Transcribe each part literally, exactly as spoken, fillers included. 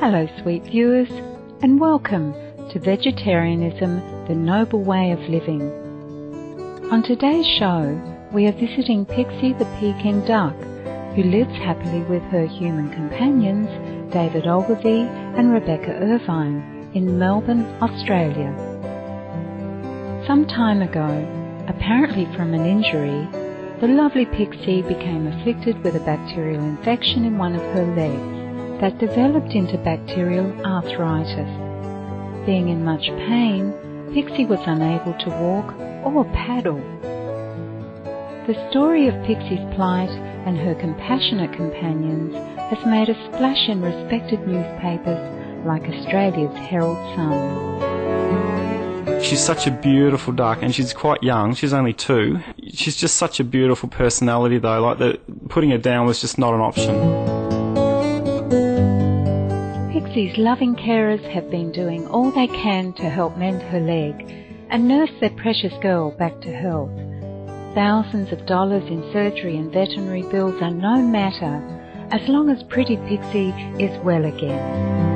Hello sweet viewers, and welcome to Vegetarianism, the Noble Way of Living. On today's show, we are visiting Pixie the Peking duck, who lives happily with her human companions, David Ogilvie and Rebecca Irvine, in Melbourne, Australia. Some time ago, apparently from an injury, the lovely Pixie became afflicted with a bacterial infection in one of her legs that developed into bacterial arthritis. Being in much pain, Pixie was unable to walk or paddle. The story of Pixie's plight and her compassionate companions has made a splash in respected newspapers like Australia's Herald Sun. She's such a beautiful duck, and she's quite young. She's only two. She's just such a beautiful personality, though. Like the, putting her down was just not an option. Pixie's loving carers have been doing all they can to help mend her leg and nurse their precious girl back to health. Thousands of dollars in surgery and veterinary bills are no matter as long as pretty Pixie is well again.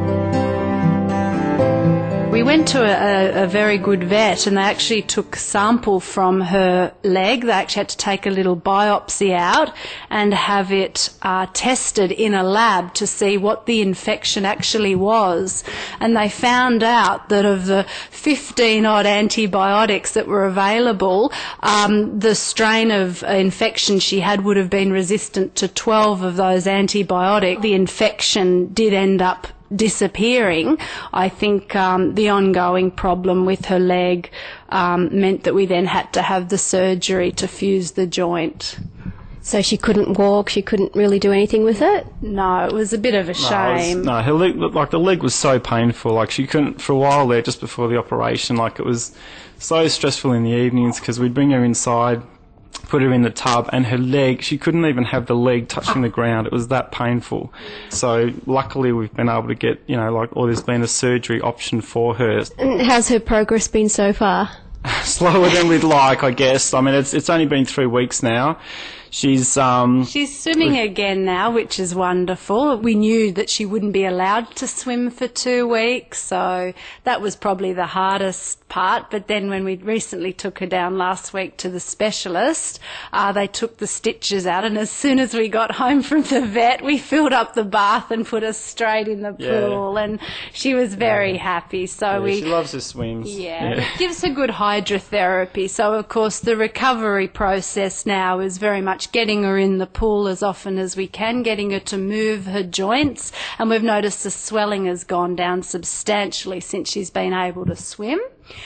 We went to a, a very good vet, and they actually took a sample from her leg. They actually had to take a little biopsy out and have it uh, tested in a lab to see what the infection actually was. And they found out that of the fifteen odd antibiotics that were available, um, the strain of infection she had would have been resistant to twelve of those antibiotics. The infection did end up disappearing. I think um, the ongoing problem with her leg um, meant that we then had to have the surgery to fuse the joint. So she couldn't walk, she couldn't really do anything with it? No, it was a bit of a shame. No, it was, no, her leg, like the leg was so painful. Like she couldn't, for a while there, just before the operation, like it was so stressful in the evenings because we'd bring her inside, put her in the tub, and her leg, she couldn't even have the leg touching the ground. It was that painful. So luckily we've been able to get, you know, like, or there's been a surgery option for her. And how's her progress been so far? Slower than we'd like, I guess. I mean, it's it's only been three weeks now. She's um She's swimming again now, which is wonderful. We knew that she wouldn't be allowed to swim for two weeks, so that was probably the hardest part. But then when we recently took her down last week to the specialist, uh, they took the stitches out, and as soon as we got home from the vet, we filled up the bath and put her straight in the pool, yeah. And she was very yeah. happy. So yeah, we she loves her swims. Yeah, yeah. It gives her good hydrotherapy. So of course the recovery process now is very much getting her in the pool as often as we can, getting her to move her joints, and we've noticed the swelling has gone down substantially since she's been able to swim.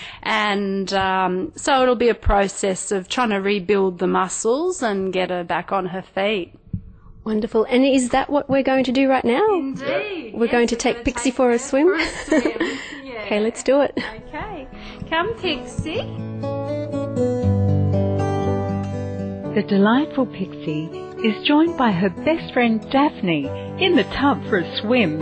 And um, so it'll be a process of trying to rebuild the muscles and get her back on her feet. Wonderful. And is that what we're going to do right now? Indeed. We're yes, going to we're take going Pixie to for a swim? For a swim. Yeah. Okay, let's do it. Okay. Come, Pixie. The delightful Pixie is joined by her best friend Daphne in the tub for a swim.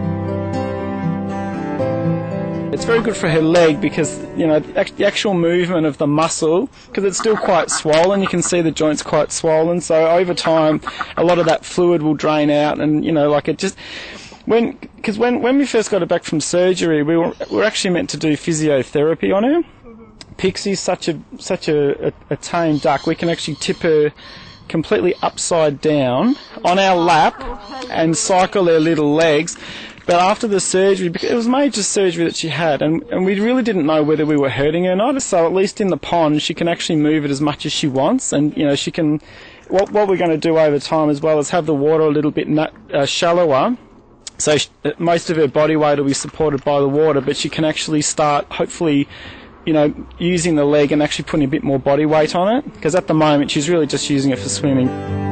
It's very good for her leg because, you know, the actual movement of the muscle, because it's still quite swollen, you can see the joint's quite swollen, so over time a lot of that fluid will drain out, and, you know, like it just... when Because when, when we first got her back from surgery, we were, we were actually meant to do physiotherapy on her. Pixie's such a such a, a, a tame duck, we can actually tip her completely upside down on our lap and cycle her little legs. But after the surgery, because it was major surgery that she had, and, and we really didn't know whether we were hurting her or not, so at least in the pond she can actually move it as much as she wants, and, you know, she can... What, what we're going to do over time as well is have the water a little bit nut, uh, shallower, so she, most of her body weight will be supported by the water, but she can actually start, hopefully, you know, using the leg and actually putting a bit more body weight on it, because at the moment she's really just using it for swimming.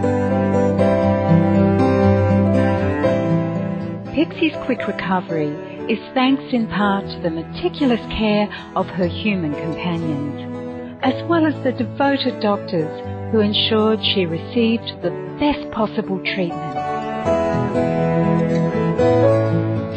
Pixie's quick recovery is thanks in part to the meticulous care of her human companions, as well as the devoted doctors who ensured she received the best possible treatment. And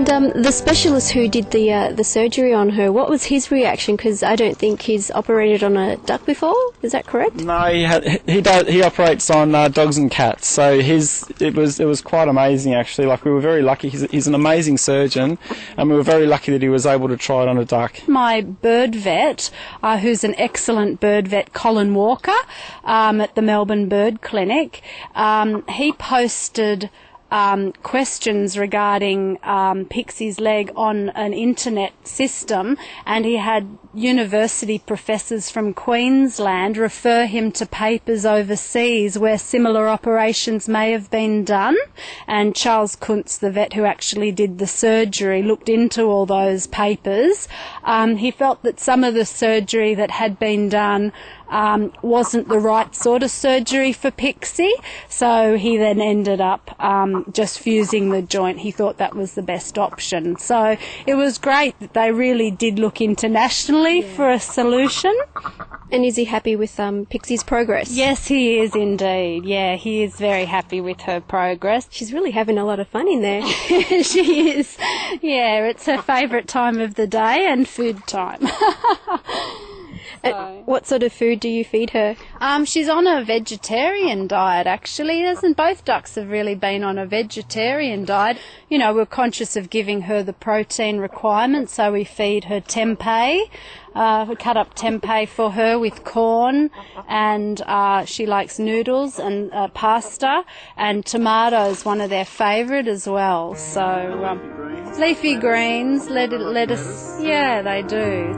And um, the specialist who did the uh, the surgery on her, what was his reaction? Because I don't think he's operated on a duck before. Is that correct? No, he had, he does, he operates on uh, dogs and cats. So his it was it was quite amazing actually. Like we were very lucky. He's, he's an amazing surgeon, and we were very lucky that he was able to try it on a duck. My bird vet, uh, who's an excellent bird vet, Colin Walker, um, at the Melbourne Bird Clinic, um, he posted Um, questions regarding um, Pixie's leg on an internet system, and he had university professors from Queensland refer him to papers overseas where similar operations may have been done. And Charles Kuntz, the vet who actually did the surgery, looked into all those papers. Um, he felt that some of the surgery that had been done Um, wasn't the right sort of surgery for Pixie, so he then ended up um, just fusing the joint. He thought that was the best option. So it was great that they really did look internationally yeah. for a solution. And is he happy with um, Pixie's progress? Yes, he is indeed. Yeah, he is very happy with her progress. She's really having a lot of fun in there. She is. Yeah, it's her favourite time of the day and food time. So. Uh, what sort of food do you feed her? Um, she's on a vegetarian diet, actually. Hasn't both ducks have really been on a vegetarian diet. You know, we're conscious of giving her the protein requirements, so we feed her tempeh. Uh, we cut up tempeh for her with corn, and uh, she likes noodles and uh, pasta, and tomatoes, one of their favourite as well. So um, leafy greens, let it, lettuce, yeah, they do.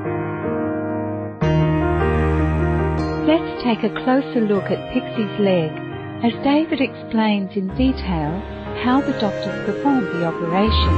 Let's take a closer look at Pixie's leg as David explains in detail how the doctors performed the operation.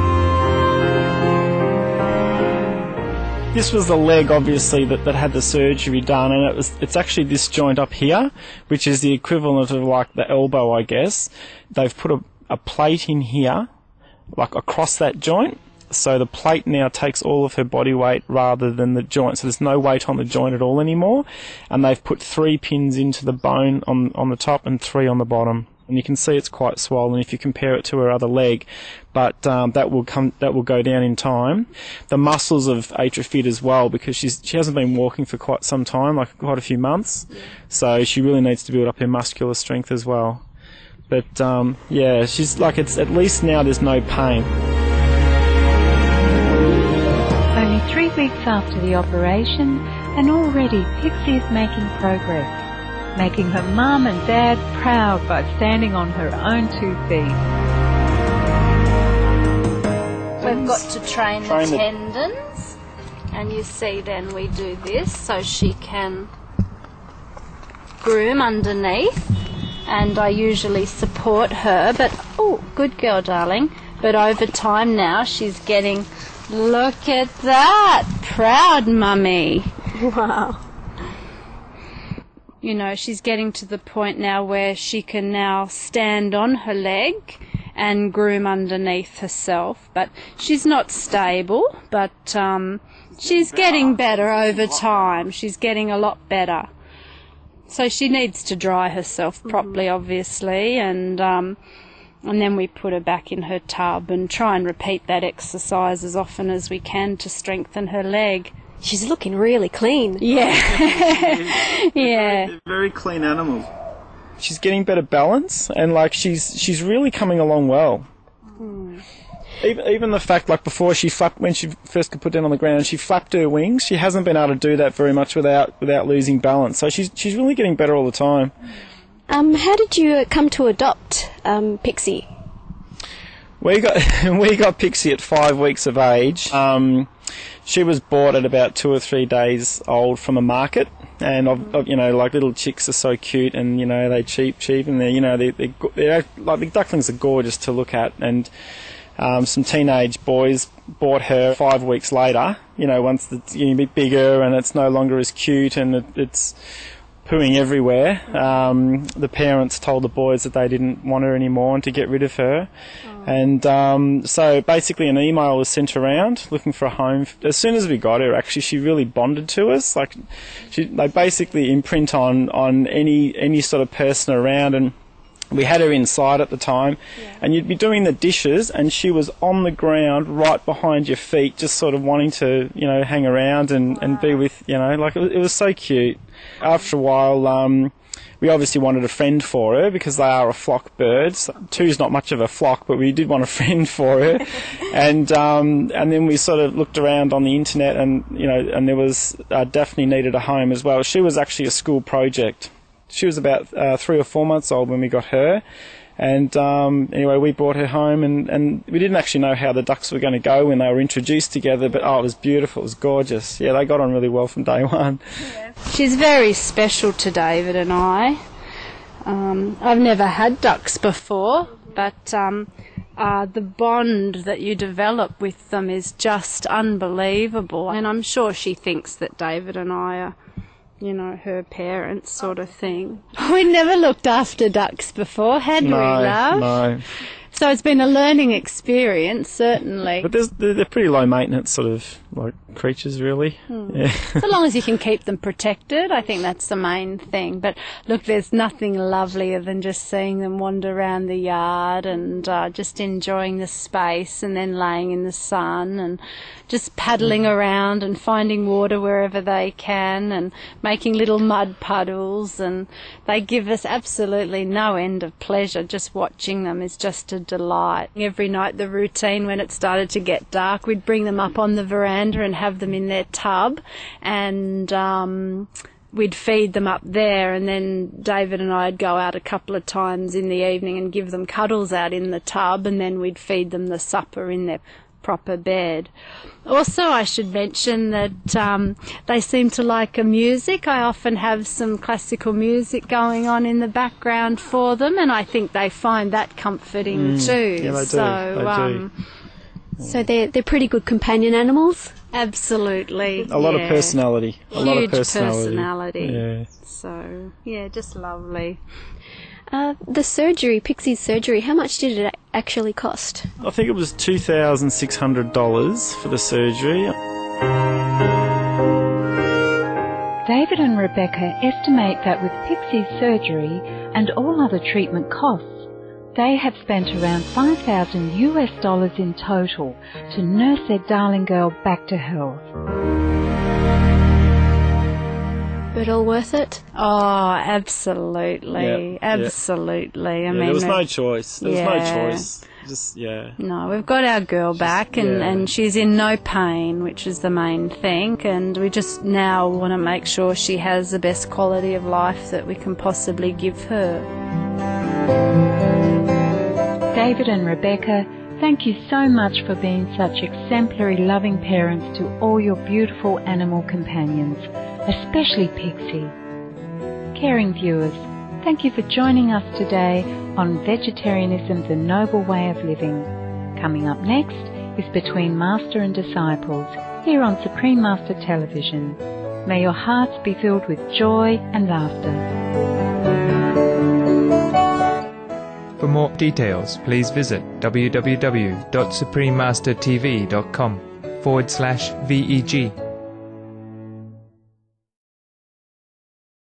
This was the leg, obviously, that, that had the surgery done, and it was it's actually this joint up here, which is the equivalent of like the elbow, I guess. They've put a, a plate in here, like across that joint. So the plate now takes all of her body weight rather than the joint. So there's no weight on the joint at all anymore. And they've put three pins into the bone on, on the top and three on the bottom. And you can see it's quite swollen if you compare it to her other leg. But um, that will come, that will go down in time. The muscles have atrophied as well because she's she hasn't been walking for quite some time, like quite a few months. So she really needs to build up her muscular strength as well. But um, yeah, she's like it's at least now there's no pain. Only three weeks after the operation, and already Pixie is making progress, making her mum and dad proud by standing on her own two feet. We've got to train, train the the tendons, and you see then we do this so she can groom underneath, and I usually support her, but, oh, good girl, darling, but over time now she's getting... Look at that! Proud mummy. Wow. You know, she's getting to the point now where she can now stand on her leg and groom underneath herself. But she's not stable, but um, she's getting better over time. She's getting a lot better. So she needs to dry herself properly, obviously, and... Um, And then we put her back in her tub and try and repeat that exercise as often as we can to strengthen her leg. She's looking really clean. Yeah. Yeah. They're very clean animals. She's getting better balance, and like she's she's really coming along well. Mm. Even even the fact, like before she flapped, when she first got put down on the ground, she flapped her wings. She hasn't been able to do that very much without without losing balance. So she's she's really getting better all the time. Um, how did you come to adopt um, Pixie? We got we got Pixie at five weeks of age. Um, she was bought at about two or three days old from a market, and you know, like little chicks are so cute, and you know they cheep cheep, and they you know they they they're, like the ducklings are gorgeous to look at, and um, some teenage boys bought her five weeks later. You know, once it's getting a bit bigger and it's no longer as cute, and it, it's pooing everywhere. Um, the parents told the boys that they didn't want her anymore and to get rid of her. Oh. And um, so basically an email was sent around looking for a home. As soon as we got her, actually, she really bonded to us. Like, she, they basically imprint on, on any any sort of person around. And We had her inside at the time, yeah. and you'd be doing the dishes, and she was on the ground right behind your feet, just sort of wanting to, you know, hang around and, wow. and be with, you know, like it was, it was so cute. After a while, um, we obviously wanted a friend for her because they are a flock bird. Two's not much of a flock, but we did want a friend for her. and um, and then we sort of looked around on the internet, and you know, and there was uh, Daphne needed a home as well. She was actually a school project. She was about uh, three or four months old when we got her. And um, anyway, we brought her home, and, and we didn't actually know how the ducks were going to go when they were introduced together, but oh, it was beautiful, it was gorgeous. Yeah, they got on really well from day one. Yeah. She's very special to David and I. Um, I've never had ducks before, but um, uh, the bond that you develop with them is just unbelievable. And I'm sure she thinks that David and I are, you know, her parents sort of thing. We never looked after ducks before, had no, we, love? No. So it's been a learning experience, certainly. But there's, they're pretty low maintenance sort of like creatures, really. Hmm. Yeah. So long as you can keep them protected, I think that's the main thing. But look, there's nothing lovelier than just seeing them wander around the yard and uh, just enjoying the space, and then laying in the sun and just paddling mm. around and finding water wherever they can and making little mud puddles, and they give us absolutely no end of pleasure. Just watching them is just a delight. Every night the routine, when it started to get dark, we'd bring them up on the veranda and have them in their tub, and um, we'd feed them up there, and then David and I'd go out a couple of times in the evening and give them cuddles out in the tub, and then we'd feed them the supper in their proper bed. Also, I should mention that um, they seem to like a music. I often have some classical music going on in the background for them, and I think they find that comforting mm. too. Yeah, they so, do. They um, do. So they're they're pretty good companion animals. Absolutely. A lot yeah. of personality. A Huge lot of personality. personality. Yeah. So, yeah, just lovely. Uh, the surgery, Pixie's surgery, how much did it actually cost? I think it was two thousand six hundred dollars for the surgery. David and Rebecca estimate that with Pixie's surgery and all other treatment costs, they have spent around five thousand US dollars in total to nurse their darling girl back to health. But all worth it? Oh, absolutely. Yep, absolutely. Yep. I yeah, mean, there was no choice. There yeah. was no choice. Just, yeah. No, we've got our girl back, and, yeah. and she's in no pain, which is the main thing, and we just now want to make sure she has the best quality of life that we can possibly give her. David and Rebecca, thank you so much for being such exemplary loving parents to all your beautiful animal companions, especially Pixie. Caring viewers, thank you for joining us today on Vegetarianism, the Noble Way of Living. Coming up next is Between Master and Disciples, here on Supreme Master Television. May your hearts be filled with joy and laughter. For more details, please visit www.suprememastertv.com forward slash VEG.